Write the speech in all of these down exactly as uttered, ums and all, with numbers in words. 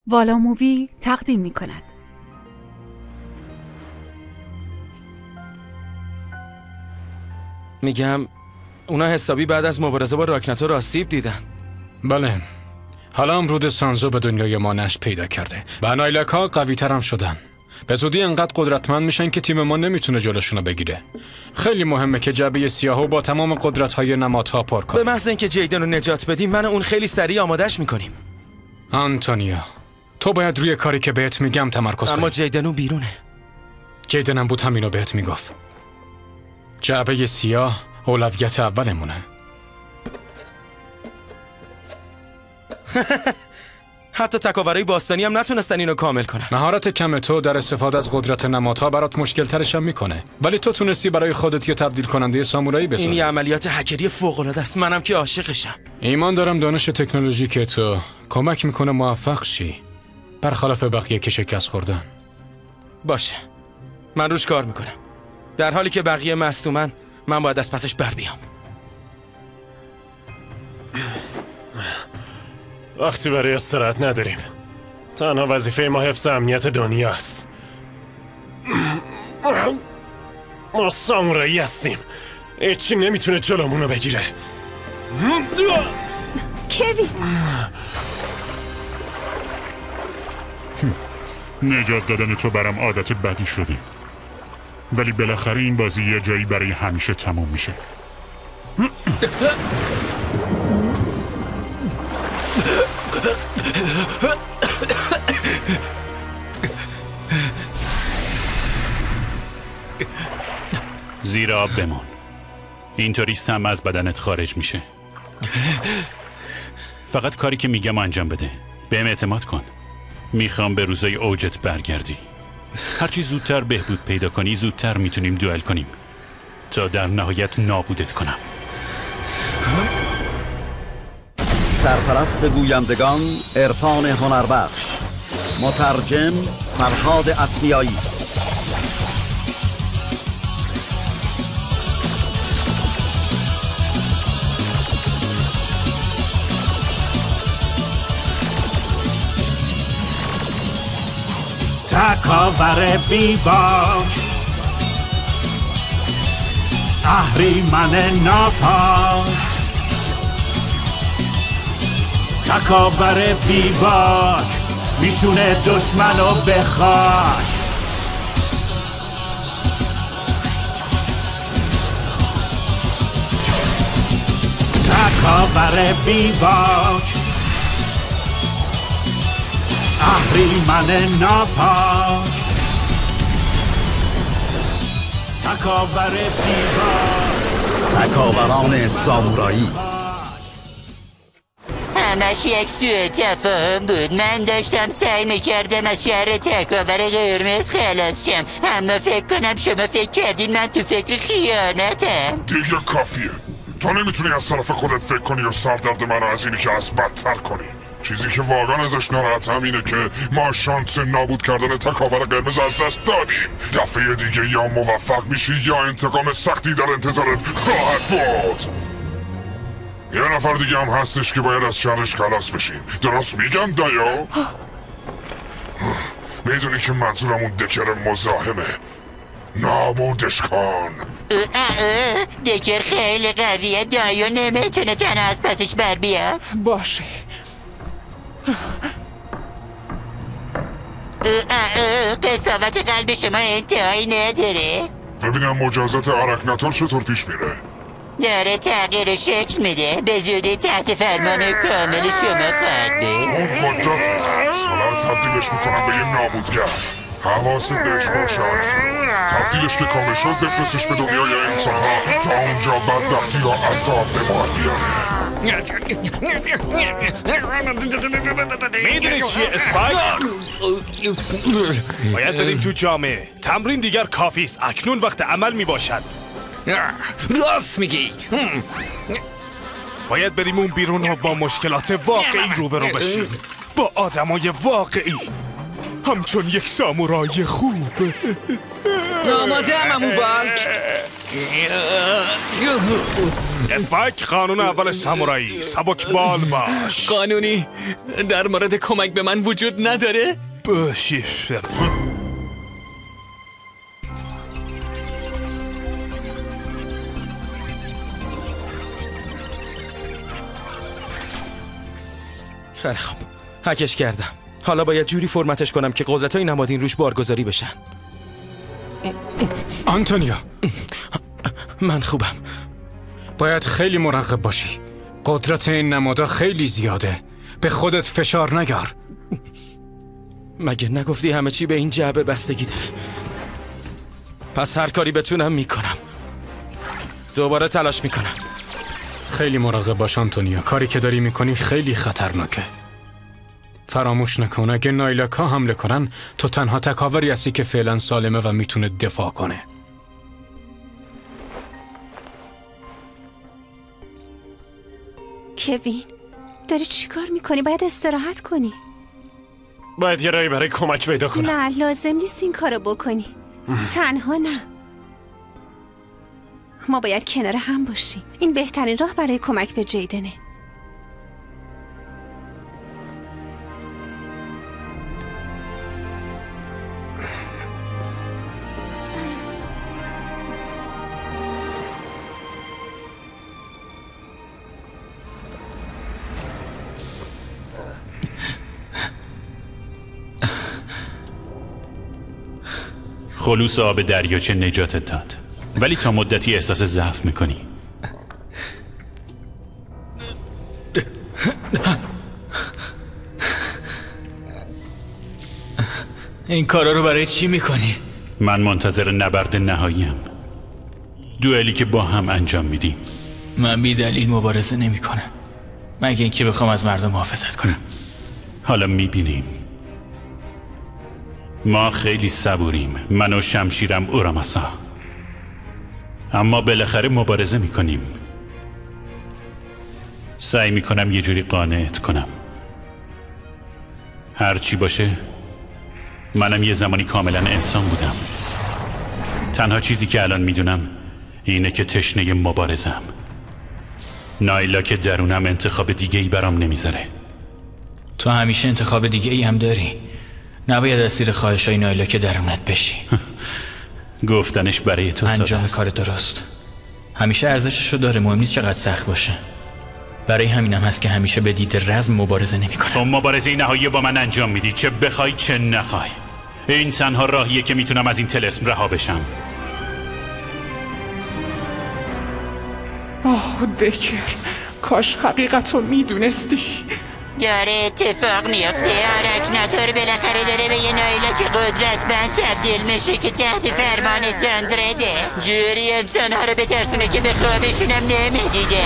والا مووی تقدیم می کند. میگم اونا حسابی بعد از مبارزه با راکناتور آسیب دیدن. بله، حالا امرود سانزو به دنیای ما نشت پیدا کرده. بنایلک ها قوی تر هم شدن. به زودی انقدر قدرتمند میشن که تیم ما نمیتونه جلوشونو بگیره. خیلی مهمه که جعبه سیاهو با تمام قدرت‌های نمادها پر کنه. به محض اینکه جیدن رو نجات بدیم من و اون خیلی سریع آمادش میکنیم. آنتونیا، تو باید روی کاری که بهت میگم تمرکز کنی. اما جیدنو بیرونه. جیدنم بود همینو بهت میگفت. جعبه سیاه اولویت اولمونه. حتی تکاورای باستانی هم نتونستن اینو کامل کنن. مهارت کم تو در استفاده از قدرت نمادها برات مشکل ترش هم میکنه، ولی تو تونستی برای خودت یه تبدیل کننده سامورایی بسازی. این یه عملیات هکری فوق العاده است. منم که عاشقشم. ایمان دارم دانش تکنولوژیک تو کمک میکنه موفق شی، برخلاف بقیه که شکست خوردن. باشه، من روش کار میکنم. در حالی که بقیه مصدومن من باید از پسش بر بیام. وقتی برای استراحت نداریم. تنها وظیفه ما حفظ امنیت دنیا است. ما سامورایی هستیم. هیچی نمیتونه جلومونو بگیره. کوین، نجات دادن تو برام عادت بدی شده، ولی بالاخره این بازی یه جایی برای همیشه تموم میشه. زیر آب بمون، اینطوری سم از بدنت خارج میشه. فقط کاری که میگم انجام بده. بهم اعتماد کن. میخوام به روزای اوجت برگردی. هرچی زودتر بهبود پیدا کنی زودتر میتونیم دوئل کنیم تا در نهایت نابودت کنم. سرپرست گویندگان عرفان هنربخش، مترجم فرهاد عطیایی. تکاور بیباک، اهریمن ناپاک. تکاور بیباک میشونه دشمنو به خاک. تکاور بیباک، اهریمن ناپاک. تکاور بیباک، تکاوران سامورایی. همش یک سوء تفاهم بود. من داشتم سعی میکردم از شهر تکاور قرمز خلاص شم، اما فکر کنم شما فکر کردین من تو فکر خیانتم. دیگه کافیه. تو نمیتونی از طرف خودت فکر کنی و سردرد من رو از اینی که از بدتر کنی. چیزی که واقعا ازش ناراحتم اینه که ما شانس نابود کردن تکاور قرمز از دست دادیم. دفعه دیگه یا موفق میشی یا انتقام سختی در انتظارت خواهد بود. یه نفر دیگه هم هستش که باید از شرش خلاص بشیم. درست میگم دایا؟ میدونی که منظورم اون دکر مزاحمه. نابودش کن. دکر خیلی قویه، دایو نمیتونه تنها از پسش بر بیاد. باشه. قساوت قلب شما انتهایی نداره. ببینم مجازات آرکناتور چطور پیش میره. داره تغییر شکل میده. به زودی تحت فرمان کامل شما خواهد بود. اون قدرت حالا تبدیلش میکنم به یه نابودگر. حواست بهش باشه. تبدیلش که کامل شد بفرستش به دنیای انسان ها تا اونجا بدبختی ها عذاب به بار بیاره. میدونی چیه اسپایک؟ باید بریم تو جامعه. تمرین دیگر کافی است. اکنون وقت عمل میباشد. راست میگی. باید بریم اون بیرون و با مشکلات واقعی روبرو بشیم، با آدمای واقعی، همچون یک سامورای خوب. آماده هم امو بالک. اسپایک قانون اول سامورایی، سبک بال باش. قانونی در مورد کمک به من وجود نداره؟ باشی. خیلی خوب، هکش کردم. حالا باید جوری فرمتش کنم که قدرت‌های نمادین روش بارگذاری بشن. آنتونیا، من خوبم. باید خیلی مراقب باشی. قدرت این نمادا خیلی زیاده. به خودت فشار نگار. مگه نگفتی همه چی به این جعبه بستگی داره؟ پس هر کاری بتونم میکنم. دوباره تلاش میکنم. خیلی مراقب باش آنتونیا. کاری که داری میکنی خیلی خطرناکه. فراموش نکن اگه نایلاکا حمله کنن تو تنها تکاوری هستی که فعلا سالمه و میتونه دفاع کنه. کوین داری چی کار میکنی؟ باید استراحت کنی. باید یه رایی برای کمک پیدا کنم. نه لازم نیست این کارو بکنی. تنها نه. ما باید کنار هم باشیم. این بهترین راه برای کمک به جیدنه. خلوص آب دریاچه نجاتت داد، ولی تا مدتی احساس ضعف میکنی. این کارا رو برای چی میکنی؟ من منتظر نبرد نهاییم، دوئلی که با هم انجام میدیم. من بی دلیل مبارزه نمی کنم، مگه اینکه بخوام از مردم محافظت کنم. حالا میبینیم. ما خیلی صبوریم، من و شمشیرم اوراماسا، اما بالاخره مبارزه میکنیم. سعی میکنم یه جوری قانعت کنم. هر چی باشه منم یه زمانی کاملا انسان بودم. تنها چیزی که الان میدونم اینه که تشنه مبارزم. نایلا که درونم انتخاب دیگه ای برام نمیذاره. تو همیشه انتخاب دیگه ای هم داری. نباید اسیر خواهشای نایلا که درونت بشی. گفتنش برای تو ساده انجام کار درست همیشه ارزشش رو داره، مهم نیست چقدر سخت باشه. برای همینم هست که همیشه به دید رزم مبارزه نمی‌کنم. تو مبارزه نهایی با من انجام میدی، چه بخوای چه نخوای. این تنها راهیه که میتونم از این طلسم رها بشم. آه دکر، کاش حقیقت رو میدونستی. داره اتفاق میفته. آرکناتور بالاخره داره به یه نایلا که قدرتمند تبدیل میشه که تحت فرمان ساندرده. جوری انسانها رو بترسونه که به خوابشونم نمیدیده.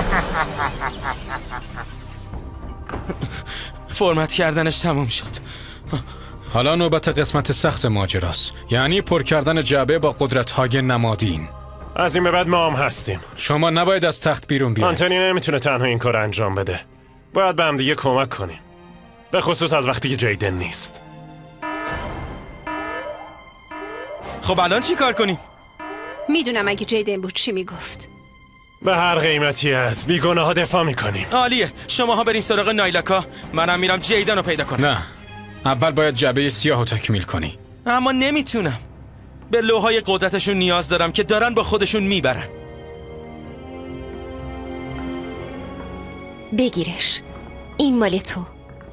فرمت کردنش تموم شد. حالا نوبت قسمت سخت ماجراست، یعنی پر کردن جعبه با قدرت‌های نمادین. از این به بعد ما هم هستیم. شما نباید از تخت بیرون بیاید. آنتونی نمیتونه تنها این کار انجام بده. باید به هم دیگه کمک کنیم، به خصوص از وقتی که جیدن نیست. خب الان چی کار کنیم؟ میدونم اگه جیدن بود چی میگفت. به هر قیمتی از بیگناه ها دفاع میکنیم. عالیه، شماها برین سراغ نایلاکا، منم میرم جیدن رو پیدا کنم. نه، اول باید جعبه سیاه رو تکمیل کنی. اما نمیتونم. به لوهای قدرتشون نیاز دارم که دارن با خودشون میبرن. بگیرش، این مال تو.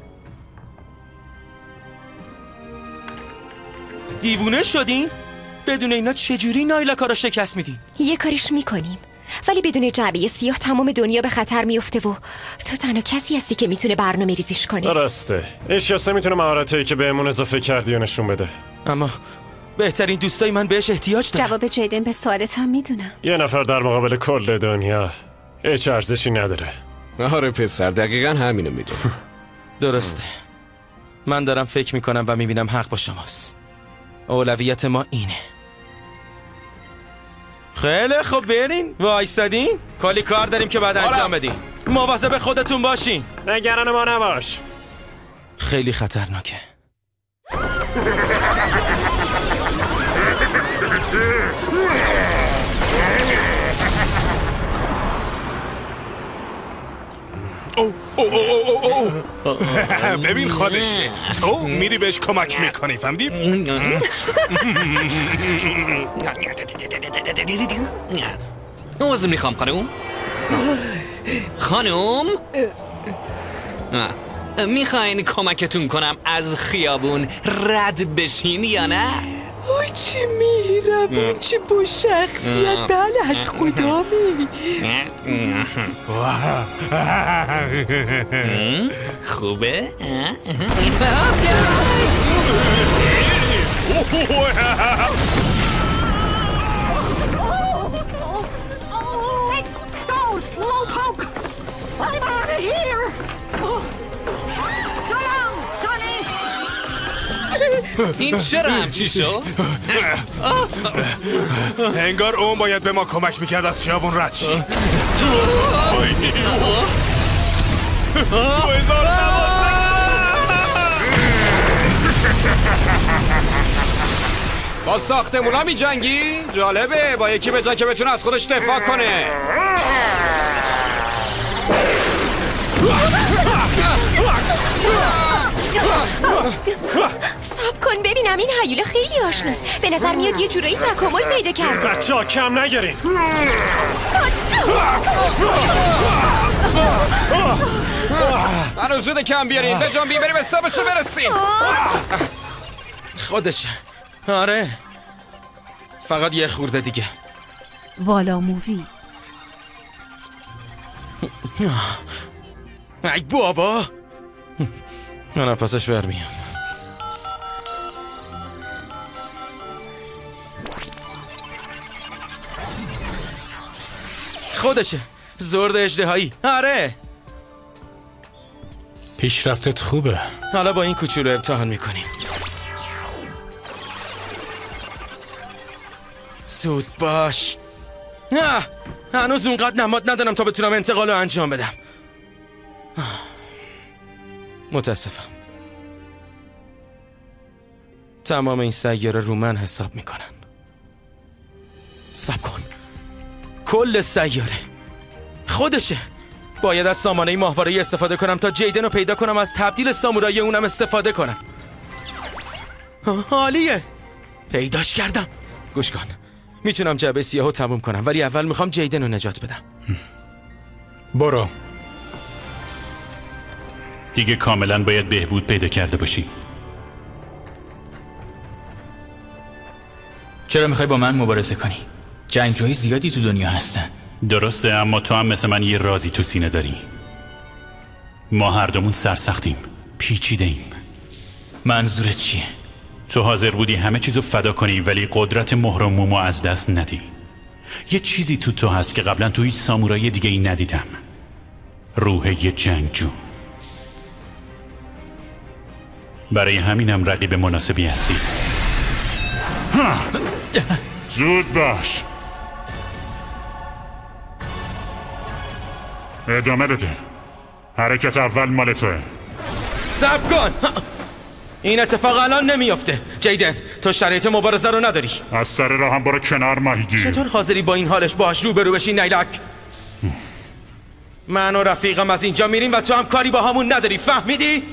دیوونه شدین؟ بدون اینا چجوری نایلاکا رو شکست میدین؟ یه کاریش میکنیم، ولی بدون جعبه سیاه تمام دنیا به خطر میفته و تو تنها کسی هستی که میتونه برنامه ریزیش کنه. درسته، اشیاسته میتونه مهارتایی که بهمون اضافه کردی و نشون بده. اما بهترین دوستای من بهش احتیاج دارن. جواب جیدن به سوالت هم میدونم. یه نفر در مقابل کل دنیا هیچ ارزشی نداره. آره پسر، دقیقا همینو میدونم. درسته. من دارم فکر میکنم و میبینم حق با شماست. اولویت ما اینه. خیلی خب برین. وایستادین؟ کلی کار داریم که بعد انجام بدین. مواظب خودتون باشین. نگران ما نباش. خیلی خطرناکه. او او او او او ببین خودشه تو میری بهش کمک میکنی فهمیدی؟ عذر میخوام خانوم. خانوم میخواین کمکتون کنم از خیابون رد بشین یا نه؟ اوه چه میرم چه با شخصیت. بله از خدا می خوبه؟ Go, Slowpoke! I'm out of here! سلام، سانی! این چرا همچی شد؟ انگار اون باید به ما کمک میکرد از خیابون رد شی. با ساختمونا می جنگی؟ جالبه با یکی به جا که بتونه از خودش دفاع کنه. صبر کن ببینم این هیوله خیلی آشناست. به نظر میاد یه جورایی تکامل پیدا کرده. بچه ها کم نگیرین. هنوز زود کم بیارین به جنبی بریم حسابشو برسیم. خودشه. آره فقط یه خورده دیگه. والا مووی. ای بابا من پسش برمیم. خودشه. زرد اژدهایی. آره پیشرفتت خوبه. حالا با این کوچولو امتحان میکنیم. زود باش. نه هنوز اونقدر نماد ندارم تا بتونم انتقال رو انجام بدم. متاسفم. تمام این سیاره رو من حساب میکنن. صبر کن. کل سیاره خودشه. باید از سامانه ماهواره‌ای استفاده کنم تا جیدن رو پیدا کنم از تبدیل سامورایی اونم استفاده کنم. عالیه. پیداش کردم. گوش کن. میتونم جعبه سیاهو تموم کنم ولی اول میخوام جیدن رو نجات بدم. برو. دیگه کاملا باید بهبود پیدا کرده باشی. چرا میخوای با من مبارزه کنی؟ جنگجوهای زیادی تو دنیا هستن. درسته اما تو هم مثل من یه رازی تو سینه داری. ما هر دومون سرسختیم، پیچیده ایم. منظورت چیه؟ تو حاضر بودی همه چیزو فدا کنی ولی قدرت مهر و مومو از دست ندی. یه چیزی تو تو هست که قبلا تو هیچ سامورایی دیگه ای ندیدم. روح یه جنگجو. برای همینم رقیب مناسبی هستی. زود باش. ادامه بده. حرکت اول مال توه. صبر کن. این اتفاق الان نمیافته. جیدن تو شرایط مبارزه رو نداری. از سر راه هم برو کنار ماهیگیر. چطور حاضری با این حالش باهاش روبرو بشی نیلک؟ من و رفیقم از اینجا میریم و تو هم کاری با همون نداری. فهمیدی؟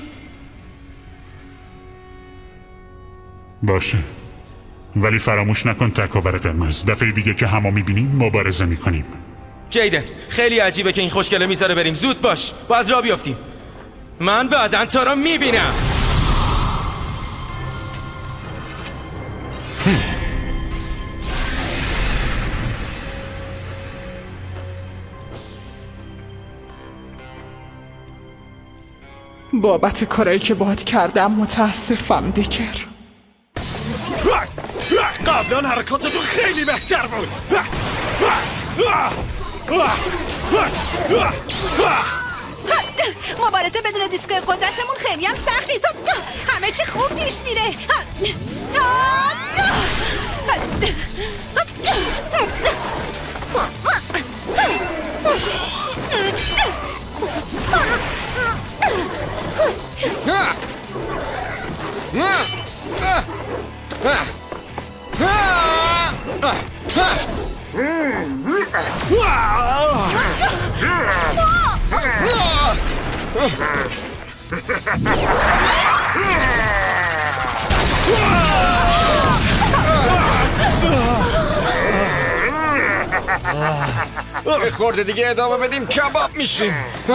باشه ولی فراموش نکن تکاور قرمز. دفعه دیگه که همو میبینیم مبارزه میکنیم. جیدن خیلی عجیبه که این خوشگله میذاره بریم. زود باش باید راه بیافتیم. من بعدن تو رو میبینم. بابت کارایی که باهات کردم متاسفم دکر. قبلا حرکاتتون خیلی بهتر بود. مبارزه بدون دیسکوی قدرتمون خیلی هم سخت نیست. همه چی خوب پیش میره. یه خورده دیگه ادامه بدیم کباب میشیم.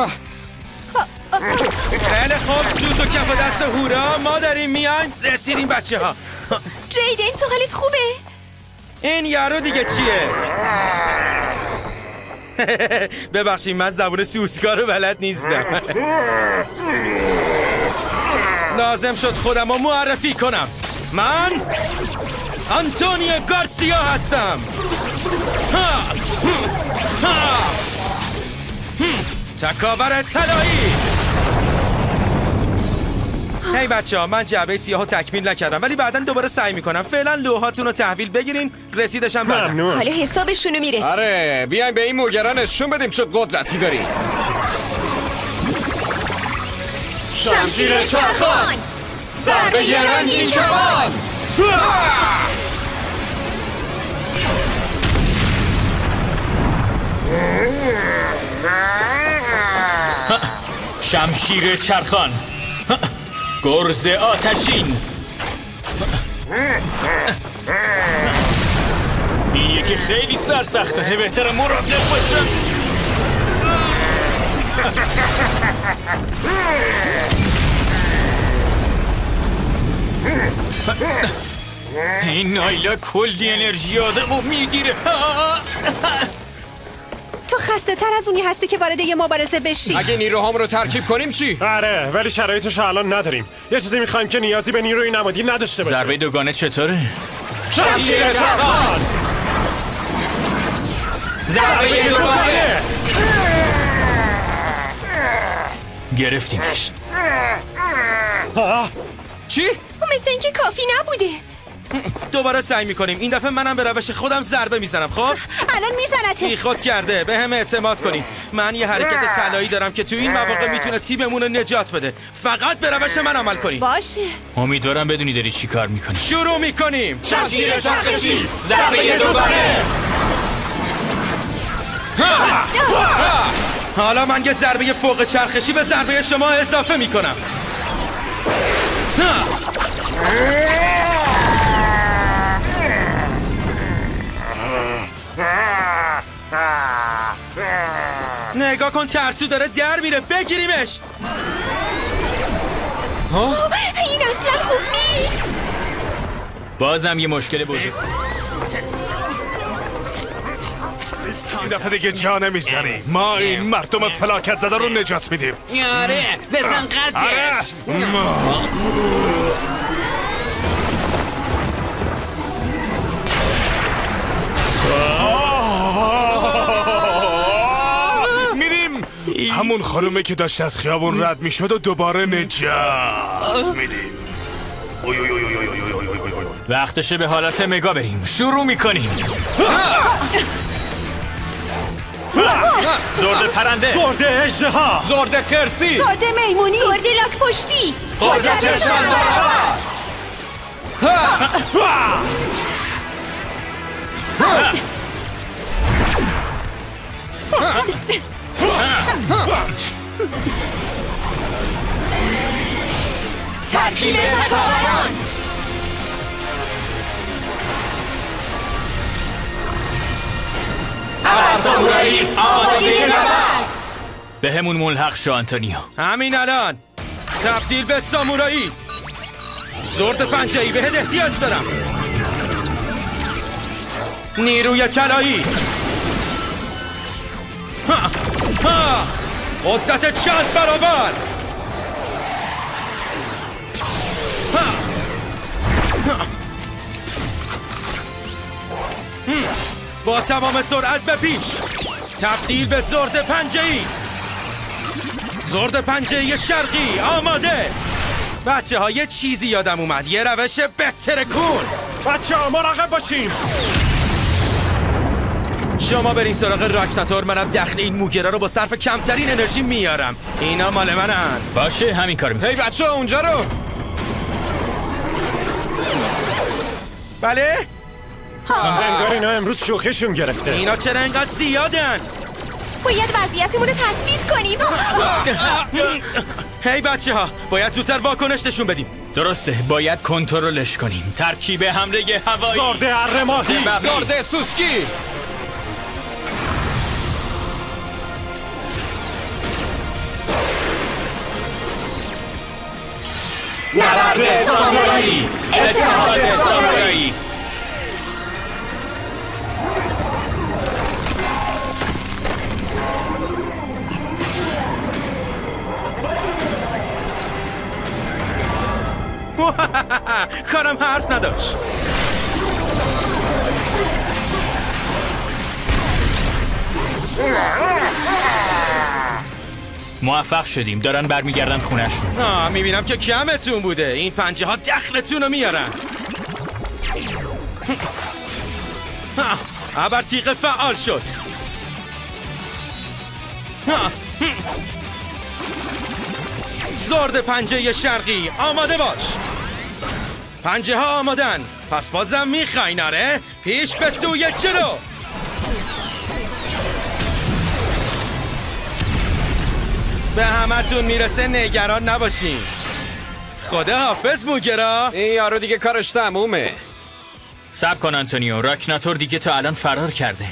خیلی خوب، زود و کف دست هورا، ما داریم میایم. رسیدیم بچه ها. جیدن تو حالت خوبه؟ این یارو دیگه چیه؟ ببخشید من زبون سوسکا رو بلد نیستم. لازم شد خودم رو معرفی کنم. من آنتونیو گارسیا هستم. تکاور طلایی. هی بچه ها، من جعبه سیاه رو تکمیل نکردم ولی بعدا دوباره سعی میکنم. فعلا لوحاتون رو تحویل بگیرین، رسیدشم بدم. حالا حسابشونو میرسیم. آره بیاین به این موگرا نشون بدیم چه قدرتی داریم. شمشیر چرخان، ضربه رنگین کمان. شمشیر چرخان، گرز آتشین. این یکی خیلی سرسخته، بهتره مراقب باشم. این نایلا کلی انرژی آدمو میگیره. تو خسته تر از اونی هستی که وارد یه مبارزه بشی. اگه نیروهام رو ترکیب کنیم چی؟ آره ولی شرایطش الان نداریم. یه چیزی میخوایم که نیازی به نیروی نمادی نداشته باشه. ضربه دوگانه چطوره؟ شمشیر چرخان، ضربه دوگانه. گرفتیمش. چی؟ مثل اینکه کافی نبوده. دوباره سعی میکنیم. این دفعه منم به روش خودم ضربه میزنم. خب الان میزنته. بی خود کرده. به هم اعتماد کنیم. من یه حرکت طلایی دارم که تو این مواقع میتونه تیممون رو نجات بده. فقط به روش من عمل کنیم. باشه. امیدوارم بدونی داری چی کار میکنی. شروع میکنیم. شمشیر چرخشی، ضربه دوباره. حالا من یه ضربه فوق چرخشی به ضربه شما اضافه میکنم. نگاه کن ترسو داره در میره. بگیریمش. این اصلا خوب نیست. بازم یه مشکل بزرگ. این دفعه دیگه جا نمیزنی. ما این مردم فلاکت زده رو نجات میدیم. آره بزن قدش. میریم همون خانومه که داشت از خیابون رد میشد و دوباره نجات میدیم. وقتشه به حالت مگا بریم. شروع میکنیم. زرد پرنده، زرد اژدها، زرد خرسی، زرد میمونی، زرد لاک پشتی، قدرت شنبرابر. ترکیب تکاوران. ابر سامورایی آماده نبرد. به همون ملحق شو آنتونیو. همین الان تبدیل به سامورایی. زرد پنجه‌ای بهت احتیاج دارم. نیروی طلایی. ها ها قدرت چند برابر. ها ها با تمام سرعت به پیش. تبدیل به زرد پنجه‌ای. زرد پنجه‌ای شرقی آماده. بچه ها یه چیزی یادم اومد. یه روش بهتر کن. بچه ها مراقب باشیم. شما برین سراغ راکناتور، منم دخل این موگرا رو با صرف کمترین انرژی میارم. اینا مال منن. باشه همین کار میکنم. هی بچه ها اونجا رو. بله انگار اینا امروز شوخیشون گرفته. اینا چرا اینقدر زیادن؟ باید وضعیتمون رو تثبیت کنیم. هی بچه ها، باید زودتر واکنش نشون بدیم. درسته، باید کنترلش کنیم. ترکیب حمله هوایی، زرده اره ماهی، زرده سوسکی. نبرد سامورایی، اتحاد سامورایی. کارم حرف نداشت. موفق شدیم، دارن برمیگردن خونه‌شون. آه میبینم که کمتون بوده. این پنجه ها دخلتون رو میارن. ابر تیغ فعال شد. زرد پنجه شرقی آماده باش. پنجه ها آمادن. پس بازم میخوای ناره؟ پیش به سوی جلو. به همتون میرسه، نگران نباشین. خدا حافظ موگرا. این یارو دیگه کارش تمومه. صبر کن آنتونیو، راکناتور دیگه تا الان فرار کرده.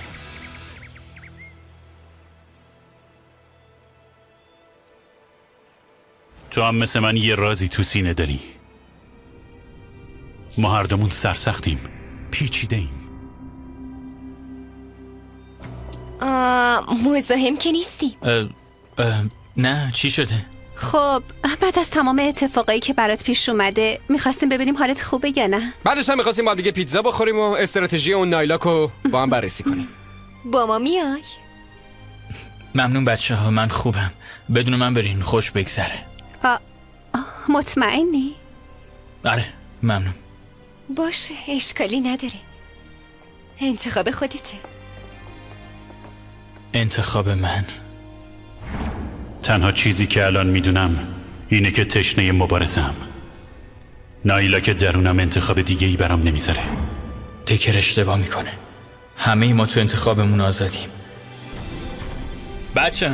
تو هم مثل من یه رازی تو سینه داری. ما هر دومون سرسختیم، پیچیده ایم. مزاحم که نیستی. اه، اه، نه چی شده؟ خب بعد از تمام اتفاقایی که برات پیش اومده میخواستیم ببینیم حالت خوبه یا نه. بعدش هم میخواستیم با هم دیگه پیتزا بخوریم و استراتژی اون نایلاکو با هم بررسی کنیم. با ما میای؟ ممنون بچه ها، من خوبم. بدون من برین، خوش بگذره. آه، آه، مطمئنی؟ آره ممنون. باشه، اشکالی نداره. انتخاب خودته. انتخاب من؟ تنها چیزی که الان میدونم اینه که تشنه مبارزم. نایلا که درونم انتخاب دیگه ای برام نمیذاره. دکر اشتباه میکنه. همه ما تو انتخابمون آزادیم. بچه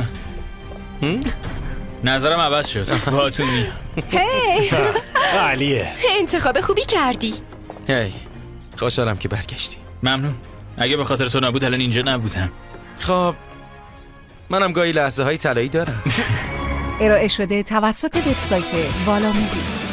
نظرم عوض شد. باهاتون میام. هی علیه، انتخاب خوبی کردی. هی خوشحالم که برگشتی. ممنون. اگه به خاطر تو نبود الان اینجا نبودم. خب منم گاهی لحظه های طلایی دارم. ارائه شده توسط وبسایت والا مووی.